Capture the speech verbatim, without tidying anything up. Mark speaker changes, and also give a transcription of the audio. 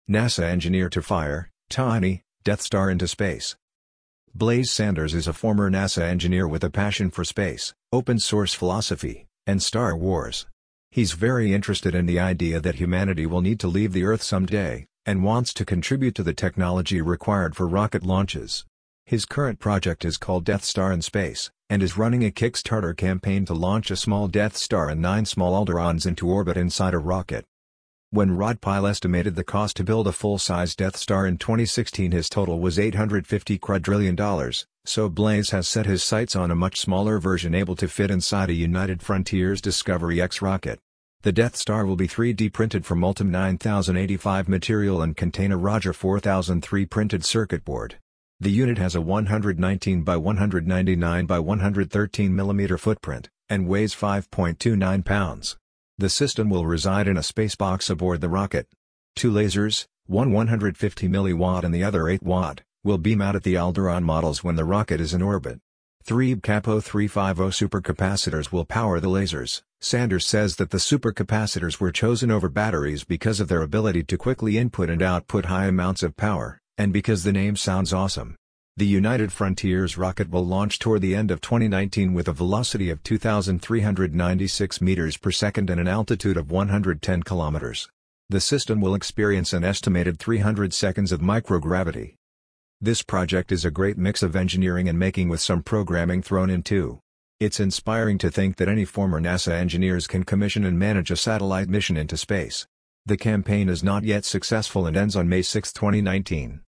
Speaker 1: NASA engineer to fire, tiny, Death Star into space. Blaise Sanders is a former NASA engineer with a passion for space, open-source philosophy, and Star Wars. He's very interested in the idea that humanity will need to leave the Earth someday, and wants to contribute to the technology required for rocket launches. His current project is called Death Star in Space, and is running a Kickstarter campaign to launch a small Death Star and nine small Alderaans into orbit inside a rocket. When Rod Pyle estimated the cost to build a full-size Death Star in twenty sixteen, his total was eight hundred fifty quadrillion dollars, so Blaise has set his sights on a much smaller version able to fit inside a United Frontiers Discovery X rocket. The Death Star will be three D printed from Ultem nine thousand eighty-five material and contain a Roger four thousand three printed circuit board. The unit has a one hundred nineteen by one hundred ninety-nine by one hundred thirteen millimeter footprint, and weighs five point two nine pounds. The system will reside in a space box aboard the rocket. Two lasers, one one hundred fifty milliwatt and the other eight watt, will beam out at the Alderaan models when the rocket is in orbit. Three B C A P zero three fifty supercapacitors will power the lasers. Sanders says that the supercapacitors were chosen over batteries because of their ability to quickly input and output high amounts of power, and because the name sounds awesome. The United Frontiers rocket will launch toward the end of twenty nineteen with a velocity of two thousand three hundred ninety-six meters per second and an altitude of one hundred ten kilometers. The system will experience an estimated three hundred seconds of microgravity. This project is a great mix of engineering and making with some programming thrown in too. It's inspiring to think that any former NASA engineers can commission and manage a satellite mission into space. The campaign is not yet successful and ends on May sixth twenty nineteen.